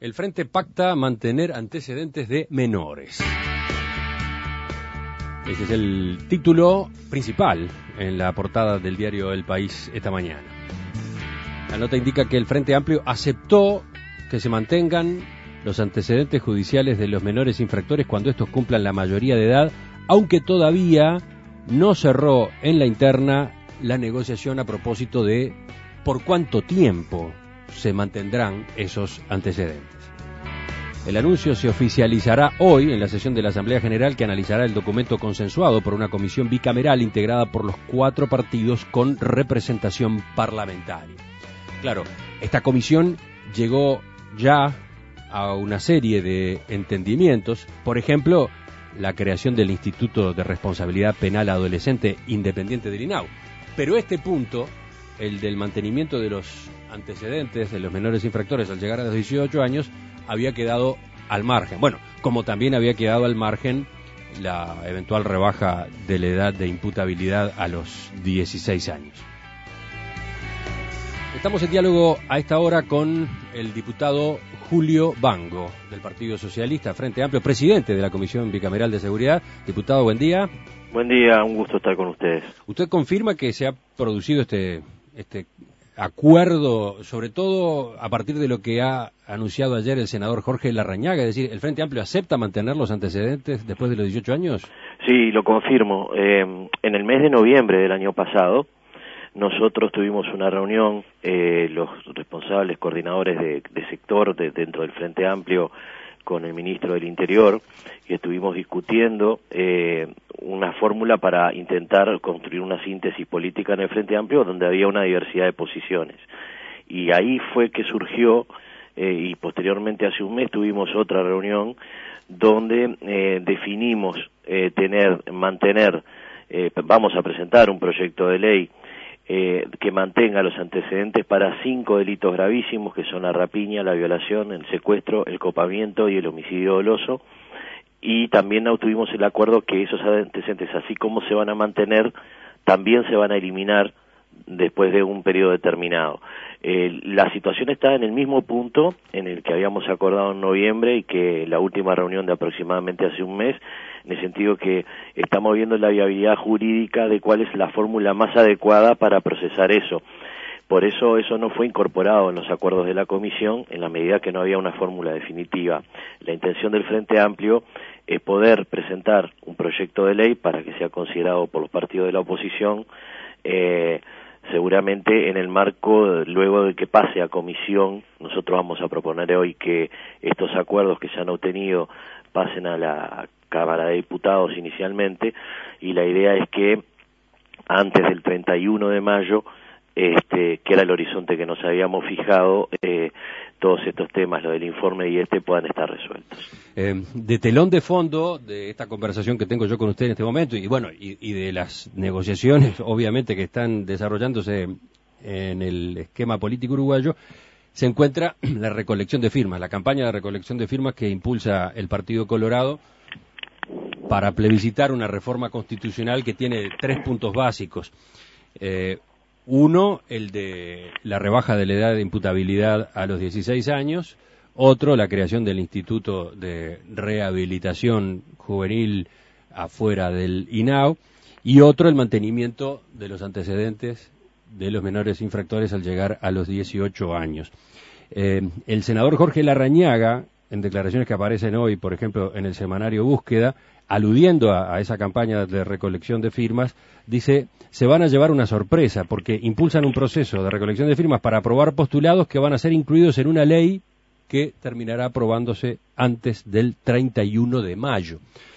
El Frente pacta mantener antecedentes de menores. Ese es el título principal en la portada del diario El País esta mañana. La nota indica que el Frente Amplio aceptó que se mantengan los antecedentes judiciales de los menores infractores cuando estos cumplan la mayoría de edad, aunque todavía no cerró en la interna la negociación a propósito de por cuánto tiempo se mantendrán esos antecedentes. El anuncio se oficializará hoy en la sesión de la Asamblea General, que analizará el documento consensuado por una comisión bicameral integrada por los 4 partidos con representación parlamentaria. Claro, esta comisión llegó ya a una serie de entendimientos, por ejemplo, la creación del Instituto de Responsabilidad Penal Adolescente Independiente del INAU. Pero este punto, el del mantenimiento de los antecedentes de los menores infractores al llegar a los 18 años, había quedado al margen. Bueno, como también había quedado al margen la eventual rebaja de la edad de imputabilidad a los 16 años. Estamos en diálogo a esta hora con el diputado Julio Bango, del Partido Socialista, Frente Amplio, presidente de la Comisión Bicameral de Seguridad. Diputado, buen día. Buen día, un gusto estar con ustedes. ¿Usted confirma que se ha producido este acuerdo, sobre todo a partir de lo que ha anunciado ayer el senador Jorge Larrañaga? Es decir, ¿el Frente Amplio acepta mantener los antecedentes después de los 18 años? Sí, lo confirmo. En el mes de noviembre del año pasado, nosotros tuvimos una reunión, los responsables, coordinadores de sector dentro del Frente Amplio, con el ministro del Interior, y estuvimos discutiendo una fórmula para intentar construir una síntesis política en el Frente Amplio donde había una diversidad de posiciones. Y ahí fue que surgió, y posteriormente hace un mes tuvimos otra reunión donde definimos mantener, vamos a presentar un proyecto de ley que mantenga los antecedentes para 5 delitos gravísimos, que son la rapiña, la violación, el secuestro, el copamiento y el homicidio doloso, y también obtuvimos el acuerdo que esos antecedentes, así como se van a mantener, también se van a eliminar después de un periodo determinado. La situación está en el mismo punto en el que habíamos acordado en noviembre y que la última reunión de aproximadamente hace un mes, en el sentido que estamos viendo la viabilidad jurídica de cuál es la fórmula más adecuada para procesar eso. Por eso no fue incorporado en los acuerdos de la comisión en la medida que no había una fórmula definitiva. La intención del Frente Amplio es poder presentar un proyecto de ley para que sea considerado por los partidos de la oposición, seguramente en el marco, luego de que pase a comisión. Nosotros vamos a proponer hoy que estos acuerdos que se han obtenido pasen a la Cámara de Diputados inicialmente, y la idea es que antes del 31 de mayo, que era el horizonte que nos habíamos fijado, todos estos temas, lo del informe y puedan estar resueltos. De telón de fondo de esta conversación que tengo yo con usted en este momento, y bueno, y de las negociaciones, obviamente, que están desarrollándose en el esquema político uruguayo, se encuentra la recolección de firmas, la campaña de recolección de firmas que impulsa el Partido Colorado para plebiscitar una reforma constitucional que tiene 3 puntos básicos. Uno, el de la rebaja de la edad de imputabilidad a los 16 años. Otro, la creación del Instituto de Rehabilitación Juvenil afuera del INAU. Y otro, el mantenimiento de los antecedentes de los menores infractores al llegar a los 18 años. El senador Jorge Larrañaga, en declaraciones que aparecen hoy, por ejemplo, en el semanario Búsqueda, aludiendo a esa campaña de recolección de firmas, dice: se van a llevar una sorpresa porque impulsan un proceso de recolección de firmas para aprobar postulados que van a ser incluidos en una ley que terminará aprobándose antes del 31 de mayo.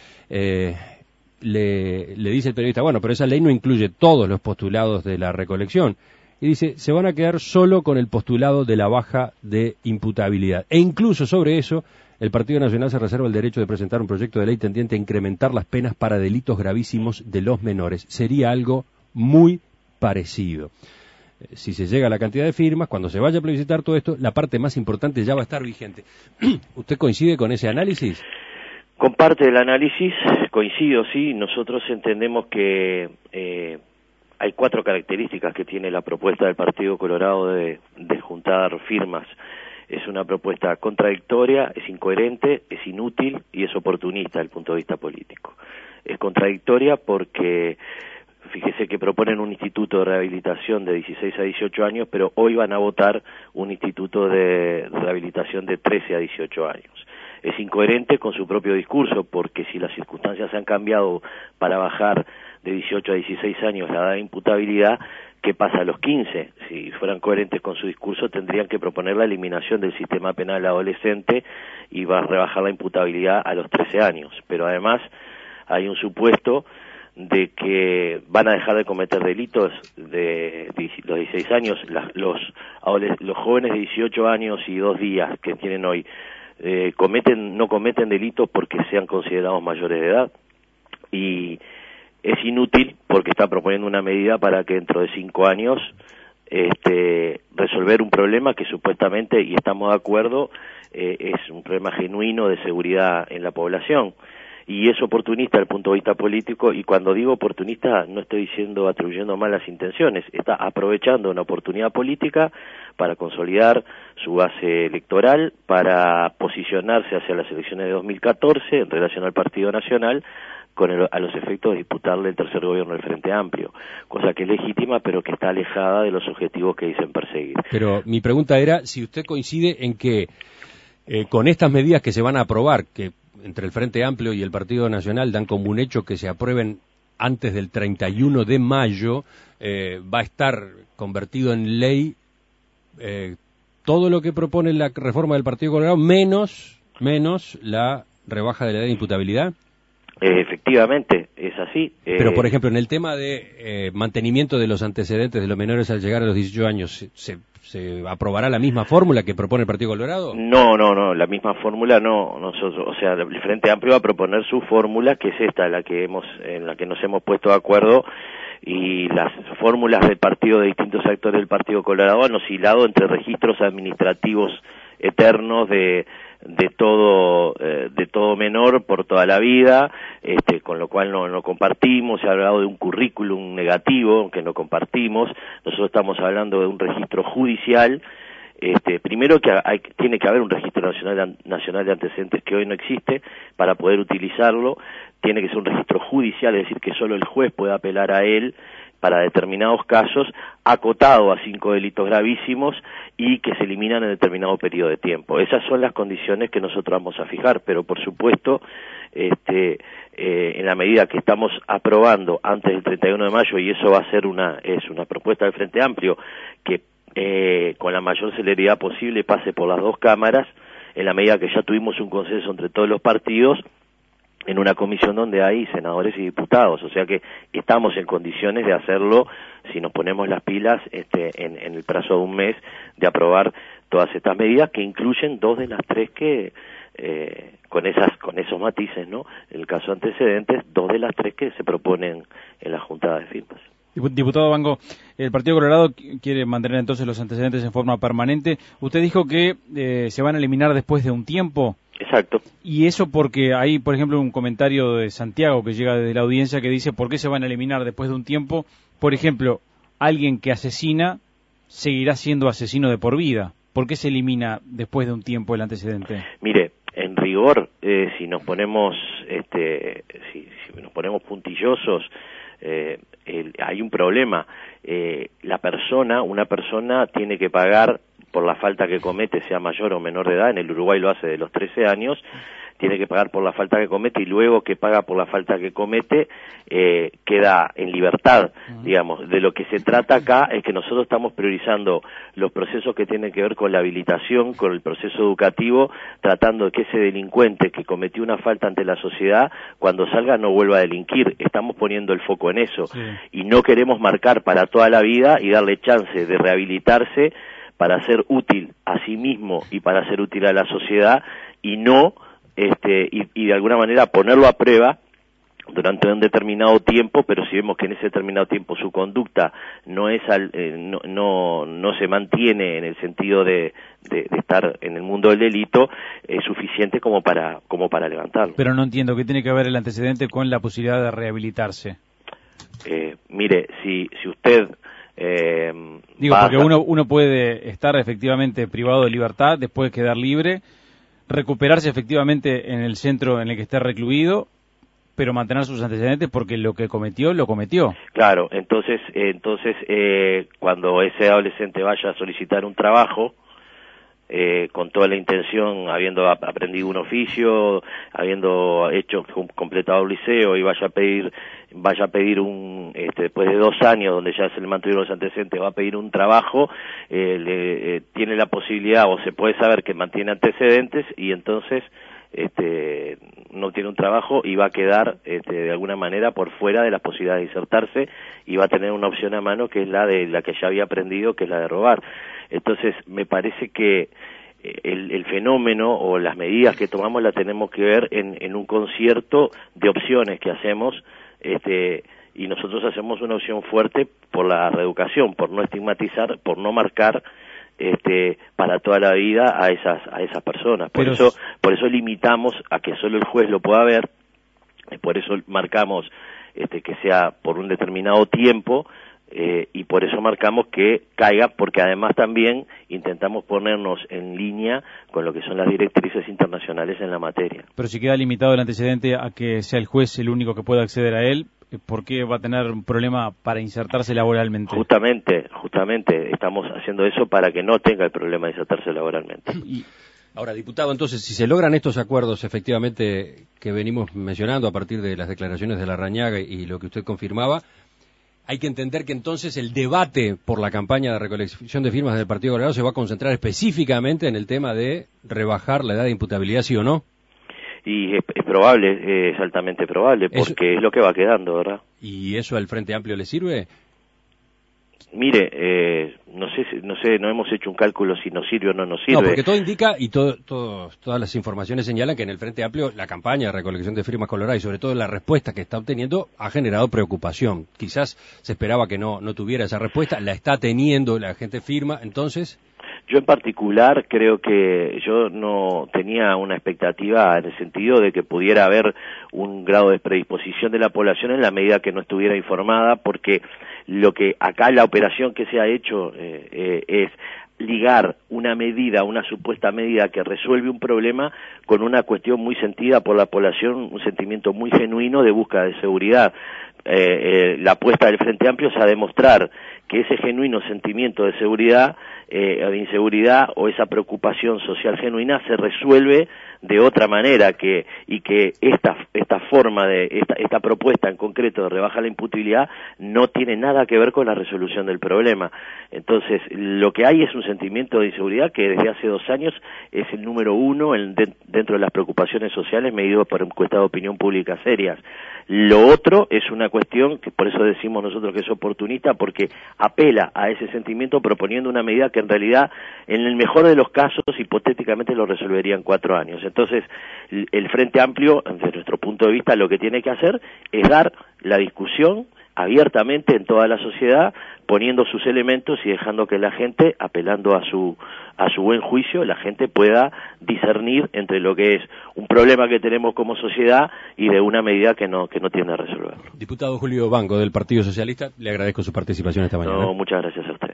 Le dice el periodista: bueno, pero esa ley no incluye todos los postulados de la recolección. Y dice: se van a quedar solo con el postulado de la baja de imputabilidad. E incluso sobre eso, el Partido Nacional se reserva el derecho de presentar un proyecto de ley tendiente a incrementar las penas para delitos gravísimos de los menores. Sería algo muy parecido. Si se llega a la cantidad de firmas, cuando se vaya a plebiscitar todo esto, la parte más importante ya va a estar vigente. ¿Usted coincide con ese análisis? Con parte del análisis coincido, sí. Nosotros entendemos que hay 4 características que tiene la propuesta del Partido Colorado de juntar firmas. Es una propuesta contradictoria, es incoherente, es inútil y es oportunista desde el punto de vista político. Es contradictoria porque fíjese que proponen un instituto de rehabilitación de 16 a 18 años, pero hoy van a votar un instituto de rehabilitación de 13 a 18 años. Es incoherente con su propio discurso, porque si las circunstancias han cambiado para bajar de 18 a 16 años la edad de imputabilidad, ¿qué pasa a los 15? Si fueran coherentes con su discurso, tendrían que proponer la eliminación del sistema penal adolescente y va a rebajar la imputabilidad a los 13 años. Pero además hay un supuesto de que van a dejar de cometer delitos de los 16 años. Los jóvenes de 18 años y 2 días que tienen hoy no cometen delitos porque sean considerados mayores de edad, y es inútil porque está proponiendo una medida para que dentro de 5 años resolver un problema que supuestamente, y estamos de acuerdo, es un problema genuino de seguridad en la población. Y es oportunista desde el punto de vista político, y cuando digo oportunista no estoy atribuyendo malas intenciones, está aprovechando una oportunidad política para consolidar su base electoral, para posicionarse hacia las elecciones de 2014 en relación al Partido Nacional, a los efectos de disputarle el tercer gobierno del Frente Amplio, cosa que es legítima pero que está alejada de los objetivos que dicen perseguir. Pero mi pregunta era si usted coincide en que con estas medidas que se van a aprobar, que entre el Frente Amplio y el Partido Nacional dan como un hecho que se aprueben antes del 31 de mayo, va a estar convertido en ley todo lo que propone la reforma del Partido Colorado, menos la rebaja de la edad de imputabilidad. Efectivamente, es así. Pero, por ejemplo, en el tema de mantenimiento de los antecedentes de los menores al llegar a los 18 años, ¿se aprobará la misma fórmula que propone el Partido Colorado? No, la misma fórmula no. Nosotros, el Frente Amplio va a proponer su fórmula, que es esta, en la que nos hemos puesto de acuerdo, y las fórmulas del partido, de distintos actores del Partido Colorado, han oscilado entre registros administrativos eternos de todo menor por toda la vida, con lo cual no compartimos. Se ha hablado de un currículum negativo que no compartimos. Nosotros estamos hablando de un registro judicial. Primero que tiene que haber un registro nacional de antecedentes que hoy no existe para poder utilizarlo. Tiene que ser un registro judicial, es decir, que solo el juez puede apelar a él para determinados casos, acotado a 5 delitos gravísimos y que se eliminan en determinado periodo de tiempo. Esas son las condiciones que nosotros vamos a fijar, pero por supuesto, en la medida que estamos aprobando antes del 31 de mayo, y eso va a ser es una propuesta del Frente Amplio, que con la mayor celeridad posible pase por las 2 cámaras, en la medida que ya tuvimos un consenso entre todos los partidos, en una comisión donde hay senadores y diputados, o sea que estamos en condiciones de hacerlo si nos ponemos las pilas en el plazo de un mes, de aprobar todas estas medidas que incluyen 2 de las 3 que con esos matices, ¿no? En el caso de antecedentes, 2 de las 3 que se proponen en la juntada de firmas. Diputado Bango, el Partido Colorado quiere mantener entonces los antecedentes en forma permanente. Usted dijo que se van a eliminar después de un tiempo. Exacto. Y eso porque hay, por ejemplo, un comentario de Santiago que llega desde la audiencia que dice ¿por qué se van a eliminar después de un tiempo? Por ejemplo, alguien que asesina seguirá siendo asesino de por vida. ¿Por qué se elimina después de un tiempo el antecedente? Mire, en rigor, si nos ponemos puntillosos, hay un problema. Una persona tiene que pagar por la falta que comete, sea mayor o menor de edad. En el Uruguay lo hace de los 13 años, tiene que pagar por la falta que comete, y luego que paga por la falta que comete queda en libertad, digamos. De lo que se trata acá es que nosotros estamos priorizando los procesos que tienen que ver con la habilitación, con el proceso educativo, tratando de que ese delincuente que cometió una falta ante la sociedad, cuando salga no vuelva a delinquir. Estamos poniendo el foco en eso, sí. Y no queremos marcar para toda la vida y darle chance de rehabilitarse para ser útil a sí mismo y para ser útil a la sociedad, y no y de alguna manera ponerlo a prueba durante un determinado tiempo, pero si vemos que en ese determinado tiempo su conducta no se mantiene en el sentido de estar en el mundo del delito, es suficiente como para levantarlo. Pero no entiendo, ¿qué tiene que ver el antecedente con la posibilidad de rehabilitarse? Mire, si usted Digo, porque uno puede estar efectivamente privado de libertad, después quedar libre, recuperarse efectivamente en el centro en el que esté recluido, pero mantener sus antecedentes porque lo que cometió, lo cometió. Claro, entonces cuando ese adolescente vaya a solicitar un trabajo, con toda la intención, habiendo aprendido un oficio, habiendo completado el liceo y vaya a pedir un, después de 2 años, donde ya se le mantuvieron los antecedentes, va a pedir un trabajo, tiene la posibilidad, o se puede saber que mantiene antecedentes, y entonces no tiene un trabajo y va a quedar de alguna manera por fuera de las posibilidades de insertarse, y va a tener una opción a mano que es la que ya había aprendido, que es la de robar. Entonces me parece que el fenómeno o las medidas que tomamos la tenemos que ver en un concierto de opciones que hacemos, y nosotros hacemos una opción fuerte por la reeducación, por no estigmatizar, por no marcar para toda la vida a esas personas. Por eso limitamos a que solo el juez lo pueda ver, por eso marcamos que sea por un determinado tiempo, y por eso marcamos que caiga, porque además también intentamos ponernos en línea con lo que son las directrices internacionales en la materia. Pero si queda limitado el antecedente a que sea el juez el único que pueda acceder a él, ¿por qué va a tener un problema para insertarse laboralmente? Justamente, estamos haciendo eso para que no tenga el problema de insertarse laboralmente. Ahora, diputado, entonces, si se logran estos acuerdos efectivamente que venimos mencionando a partir de las declaraciones de Larrañaga y lo que usted confirmaba, hay que entender que entonces el debate por la campaña de recolección de firmas del Partido Colorado se va a concentrar específicamente en el tema de rebajar la edad de imputabilidad, ¿sí o no? Y es probable, es altamente probable, porque es lo que va quedando, ¿verdad? ¿Y eso al Frente Amplio le sirve? Mire, no sé, no hemos hecho un cálculo si nos sirve o no nos sirve. No, porque todo indica y todas las informaciones señalan que en el Frente Amplio la campaña de recolección de firmas Colorado y sobre todo la respuesta que está obteniendo ha generado preocupación. Quizás se esperaba que no tuviera esa respuesta, la está teniendo, la gente firma, entonces... Yo en particular creo que yo no tenía una expectativa en el sentido de que pudiera haber un grado de predisposición de la población en la medida que no estuviera informada, porque lo que acá la operación que se ha hecho es ligar una medida, una supuesta medida que resuelve un problema con una cuestión muy sentida por la población, un sentimiento muy genuino de búsqueda de seguridad. La apuesta del Frente Amplio es a demostrar que ese genuino sentimiento de seguridad, de inseguridad o esa preocupación social genuina se resuelve de otra manera, y que esta forma esta propuesta en concreto de rebaja la imputabilidad no tiene nada que ver con la resolución del problema. Entonces, lo que hay es un sentimiento de inseguridad que desde hace 2 años es el número 1 dentro de las preocupaciones sociales medido por encuestas de opinión pública serias. Lo otro es una cuestión que por eso decimos nosotros que es oportunista, porque apela a ese sentimiento proponiendo una medida que en realidad, en el mejor de los casos, hipotéticamente lo resolvería en 4 años. Entonces, el Frente Amplio, desde nuestro punto de vista, lo que tiene que hacer es dar la discusión abiertamente en toda la sociedad, poniendo sus elementos y dejando que la gente, apelando a su buen juicio, la gente pueda discernir entre lo que es un problema que tenemos como sociedad y de una medida que no tiende a resolverlo. Diputado Julio Banco, del Partido Socialista, le agradezco su participación esta mañana. No, muchas gracias a usted.